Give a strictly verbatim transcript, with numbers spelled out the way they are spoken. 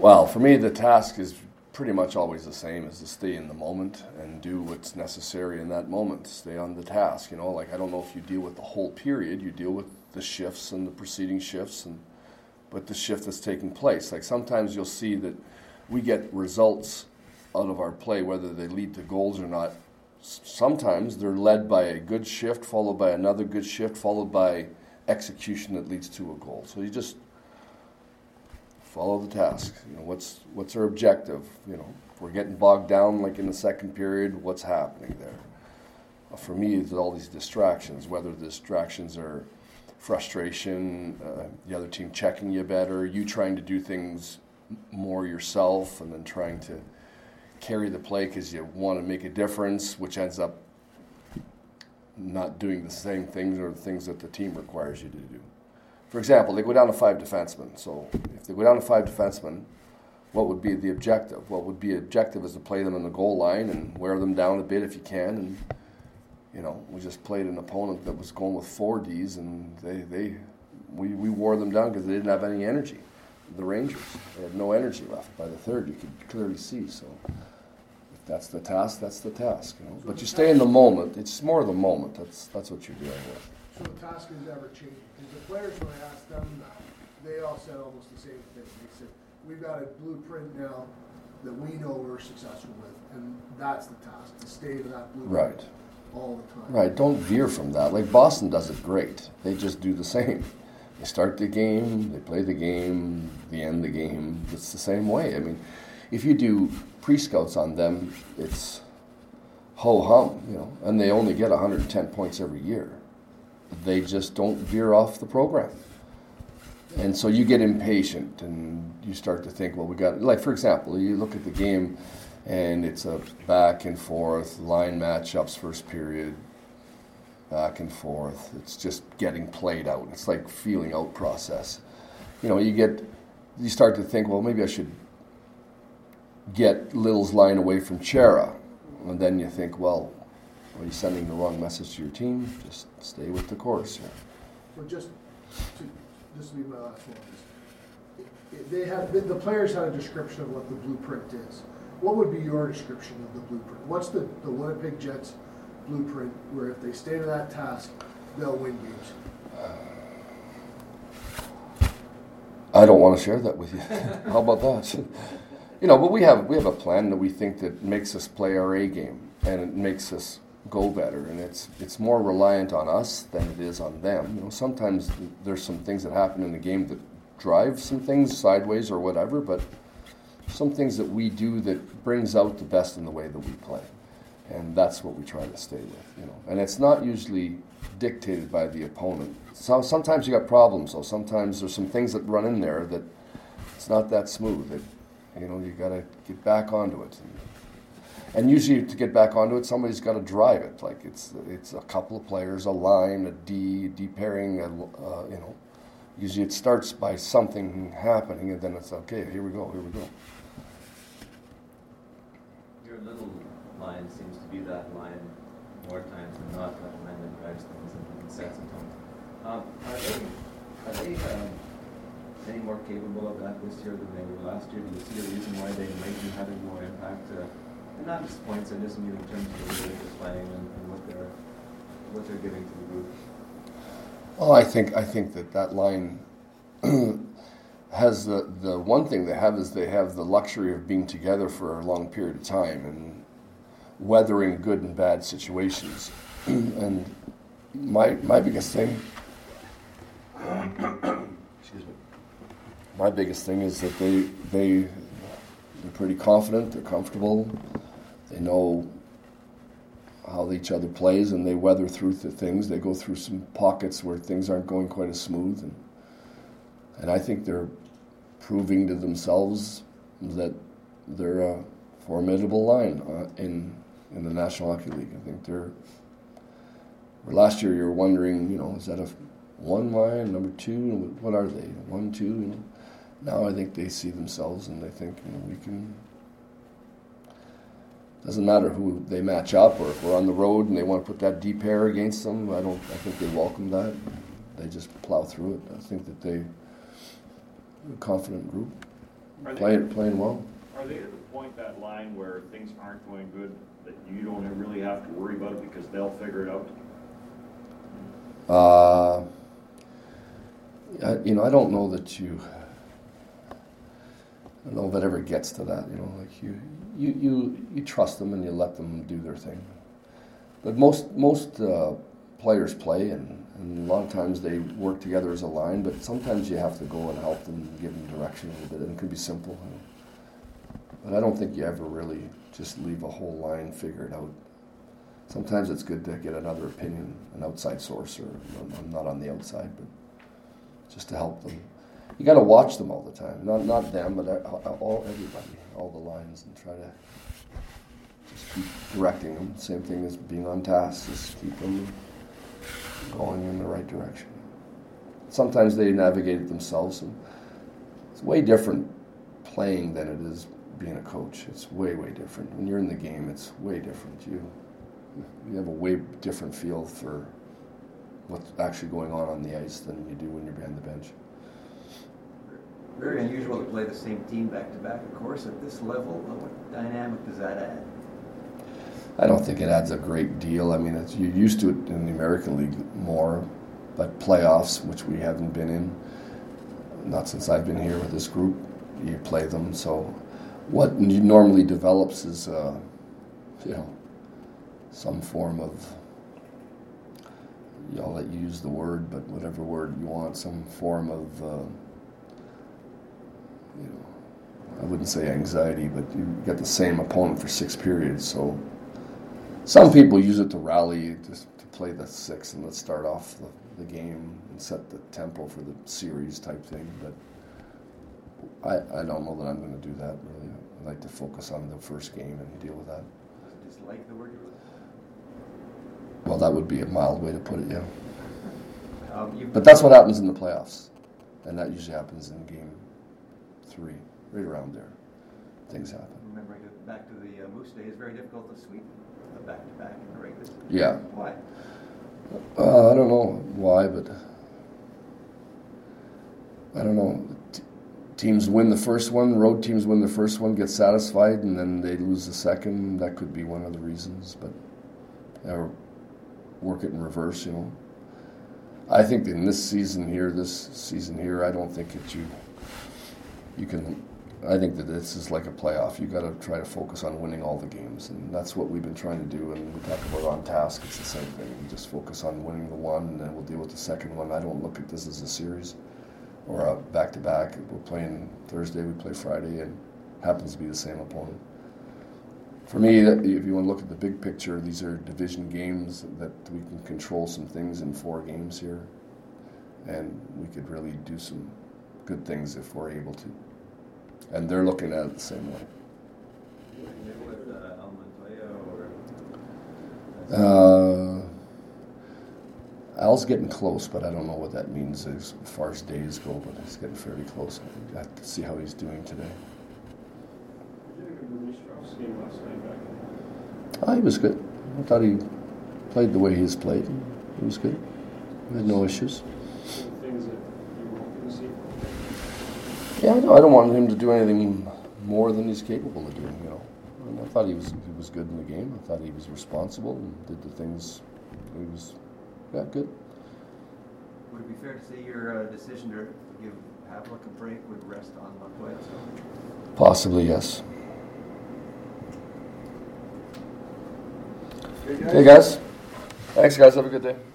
Well, for me, the task is pretty much always the same, is to stay in the moment and do what's necessary in that moment. Stay on the task, you know. Like, I don't know if you deal with the whole period. You deal with the shifts and the preceding shifts, and but the shift that's taking place. Like, sometimes you'll see that we get results out of our play, whether they lead to goals or not. Sometimes they're led by a good shift, followed by another good shift, followed by execution that leads to a goal. So you just follow the task. You know, what's what's our objective? You know, if we're getting bogged down like in the second period, what's happening there? Uh, for me, it's all these distractions, whether the distractions are frustration, uh, the other team checking you better, you trying to do things more yourself, and then trying to carry the play because you want to make a difference, which ends up not doing the same things or the things that the team requires you to do. For example, they go down to five defensemen. So if they go down to five defensemen, what would be the objective? What would be objective is to play them in the goal line and wear them down a bit if you can. And, you know, we just played an opponent that was going with four Ds, and they, they we, we wore them down because they didn't have any energy. The Rangers, they had no energy left by the third. You could clearly see. So if that's the task, that's the task. You know, but you stay in the moment. It's more the moment. That's that's what you're dealing with. So the task is ever changing. Because the players, when I asked them that, they all said almost the same thing. They said, we've got a blueprint now that we know we're successful with, and that's the task, to stay to that blueprint Right. all the time. Right. Don't veer from that. Like Boston does it great. They just do the same. They start the game, they play the game, they end the game. It's the same way. I mean, if you do pre-scouts on them, it's ho-hum, you know, and they only get one hundred ten points every year. They just don't veer off the program. And so you get impatient and you start to think, well, we got, like, for example, you look at the game and it's a back and forth, line matchups first period, back and forth. It's just getting played out. It's like feeling out process. You know, you get, you start to think, well, maybe I should get Little's line away from Chara. And then you think, well, are you sending the wrong message to your team? Just stay with the course. Yeah. So just to, this will be my last one. It- it- They have, the the players had a description of what the blueprint is. What would be your description of the blueprint? What's the, the Winnipeg Jets blueprint where if they stay to that task, they'll win games? I don't want to share that with you. How about that? You know, but we have we have a plan that we think that makes us play our A game, and it makes us go better, and it's it's more reliant on us than it is on them. You know, sometimes there's some things that happen in the game that drive some things sideways or whatever, but some things that we do that brings out the best in the way that we play, and that's what we try to stay with. You know, and it's not usually dictated by the opponent. So sometimes you got problems, though. Sometimes there's some things that run in there that it's not that smooth. It, you know, you got to get back onto it. And, And usually to get back onto it, somebody's got to drive it. Like it's it's a couple of players, a line, a D, D pairing, a, uh, you know. Usually it starts by something happening, and then it's, okay, here we go, here we go. Your little line seems to be that line more times than not, that line that drives things and sets a tone. Um, are they, are they um, any more capable of that this year than they were last year? Do you see a reason why they might be having more impact? Uh, And not just points, I just mean in terms of the way they're playing and, and what they're what they're giving to the group. Well, I think I think that that line has the the one thing they have is they have the luxury of being together for a long period of time and weathering good and bad situations. And my my biggest thing, excuse me, my biggest thing is that they they they're pretty confident, they're comfortable. They know how each other plays, and they weather through the things. They go through some pockets where things aren't going quite as smooth, and and I think they're proving to themselves that they're a formidable line uh, in in the National Hockey League. I think they're. Last year, you were wondering, you know, is that a one line, number two? What are they? One, two? You know? Now I think they see themselves, and they think, you know, we can. Doesn't matter who they match up, or if we're on the road and they want to put that D pair against them. I don't. I think they welcome that. They just plow through it. I think that they, a confident group. Are playing they, playing well. are they at the point, that line, where things aren't going good, that you don't really have to worry about it because they'll figure it out? Uh, I, you know, I don't know that you. I don't know if it ever gets to that. You know, like you, you, you, you trust them and you let them do their thing. But most most uh, players play, and, and a lot of times they work together as a line. But sometimes you have to go and help them, give them direction a little bit, and it can be simple. You know. But I don't think you ever really just leave a whole line figured out. Sometimes it's good to get another opinion, an outside source, or you know, I'm not on the outside, but just to help them. You got to watch them all the time, not not them, but all everybody, all the lines, and try to just keep directing them. Same thing as being on task, just keep them going in the right direction. Sometimes they navigate it themselves, and it's way different playing than it is being a coach. It's way way different. When you're in the game, it's way different. You you have a way different feel for what's actually going on on the ice than you do when you're behind the bench. Very unusual to play the same team back-to-back, of course. At this level, what dynamic does that add? I don't think it adds a great deal. I mean, it's, you're used to it in the American League more, but playoffs, which we haven't been in, not since I've been here with this group, you play them. So what normally develops is, uh, you know, some form of, I'll let you use the word, but whatever word you want, some form of, uh, you know, I wouldn't say anxiety, but you get the same opponent for six periods. So some people use it to rally, just to play the six and let's start off the, the game and set the tempo for the series type thing. But I, I don't know that I'm going to do that, really. I like to focus on the first game and deal with that. Just like the word you're looking Well, that would be a mild way to put it, yeah. for? Um, But that's what happens in the playoffs. And that usually happens in game three, right around there. Things happen. Remembering it back to the uh, Moose Day, it's very difficult to sweep a back-to-back in the regular season. Yeah. Why? Uh, I don't know why, but I don't know. T- teams win the first one, road teams win the first one, get satisfied, and then they lose the second. That could be one of the reasons, but or work it in reverse, you know. I think in this season here, this season here, I don't think that you you can. I think that this is like a playoff. You got to try to focus on winning all the games, and that's what we've been trying to do. And we talk about on task, it's the same thing. We just focus on winning the one, and then we'll deal with the second one. I don't look at this as a series or a back-to-back. We're playing Thursday, we play Friday, and happens to be the same opponent. For me, if you want to look at the big picture, these are division games that we can control some things in four games here, and we could really do some good things if we're able to. And they're looking at it the same way. Maybe with uh, Al Montoya or? Uh, Al's getting close, but I don't know what that means as far as days go, but he's getting fairly close. I have to see how he's doing today. Did you have a good Strauss game last night back in? Oh, he was good. I thought he played the way he's played. He was good. He had no issues. Things that you weren't going to see. Yeah, I don't, I don't want him to do anything more than he's capable of doing, you know. And I thought he was he was good in the game. I thought he was responsible and did the things he was, yeah, good. Would it be fair to say your uh, decision to give Havlik a break would rest on Montoya? Possibly, yes. Okay, guys. Thanks, guys. Have a good day.